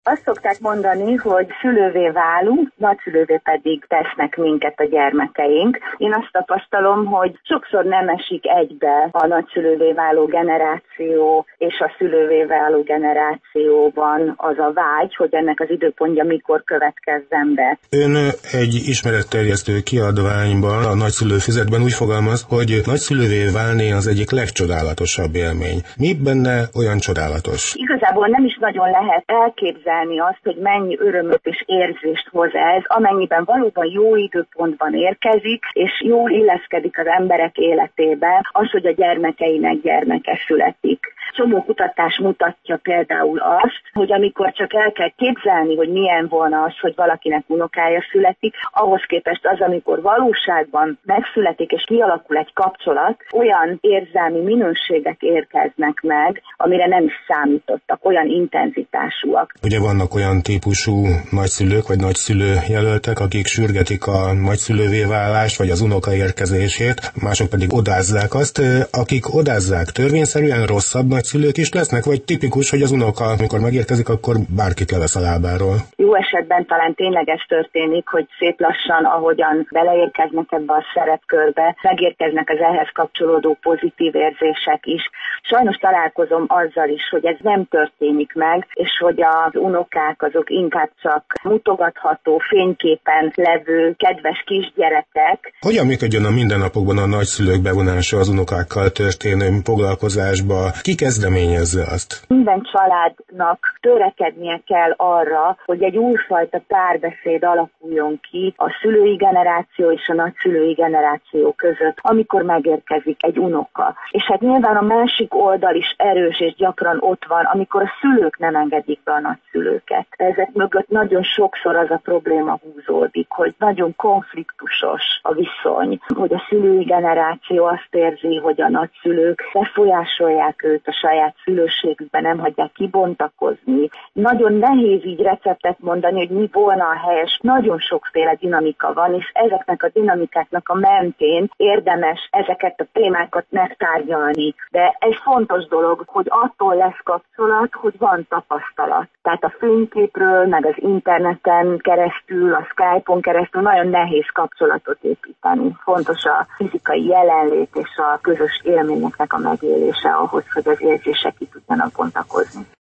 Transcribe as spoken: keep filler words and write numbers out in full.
Azt szokták mondani, hogy szülővé válunk, nagyszülővé pedig tesznek minket a gyermekeink. Én azt tapasztalom, hogy sokszor nem esik egybe a nagyszülővé váló generáció és a szülővé váló generációban az a vágy, hogy ennek az időpontja mikor következzen be. Ön egy ismeretterjesztő kiadványban, a Nagyszülő füzetben úgy fogalmaz, hogy nagyszülővé válni az egyik legcsodálatosabb élmény. Mi benne olyan csodálatos? Igazából nem is nagyon lehet elképzelni azt, hogy mennyi örömöt és érzést hoz ez, amennyiben valóban jó időpontban érkezik, és jól illeszkedik az emberek életébe az, hogy a gyermekeinek gyermeke születik. Csomó kutatás mutatja például azt, hogy amikor csak el kell képzelni, hogy milyen volna az, hogy valakinek unokája születik, ahhoz képest az, amikor valóságban megszületik és kialakul egy kapcsolat, olyan érzelmi minőségek érkeznek meg, amire nem is számítottak, olyan intenzitásúak. Ugye vannak olyan típusú nagyszülők vagy nagyszülő jelöltek, akik sürgetik a nagyszülővé válást vagy az unoka érkezését, mások pedig odázzák azt. Akik odázzák, törvényszerűen rosszabb nagyszülők is lesznek, vagy tipikus, hogy az unoka, amikor megérkezik, akkor bárkit levesz a lábáról? Jó esetben talán tényleg ez történik, hogy szép lassan, ahogyan beleérkeznek ebbe a szerepkörbe, megérkeznek az ehhez kapcsolódó pozitív érzések is. Sajnos találkozom azzal is, hogy ez nem történik meg, és hogy az unokák azok inkább csak mutogatható, fényképen levő, kedves kisgyerekek. Hogyan működjön a mindennapokban a nagyszülők bevonása az unokákkal történő foglalkozásba? Ki kezdeményezze azt? Minden családnak törekednie kell arra, hogy egy újfajta párbeszéd alakuljon ki a szülői generáció és a nagyszülői generáció között, amikor megérkezik egy unoka. És hát nyilván a másik oldal is erős és gyakran ott van, amikor a szülők nem engedik be a nagyszülőket. Ezek mögött nagyon sokszor az a probléma húzódik, hogy nagyon konfliktusos a viszony, hogy a szülői generáció azt érzi, hogy a nagyszülők befolyásolják őt a saját szülőségükben, nem hagyják kibontakozni. Nagyon nehéz így receptet mondani, hogy mi volna a helyes. Nagyon sokféle dinamika van, és ezeknek a dinamikáknak a mentén érdemes ezeket a témákat megtárgyalni. De egy fontos dolog, hogy attól lesz kapcsolat, hogy van tapasztalat. Tehát a fényképről, meg az interneten keresztül, a Skype-on keresztül nagyon nehéz kapcsolatot építeni. Fontos a fizikai jelenlét és a közös élményeknek a megélése ahhoz, hogy az érzések ki tudjanak bontakozni.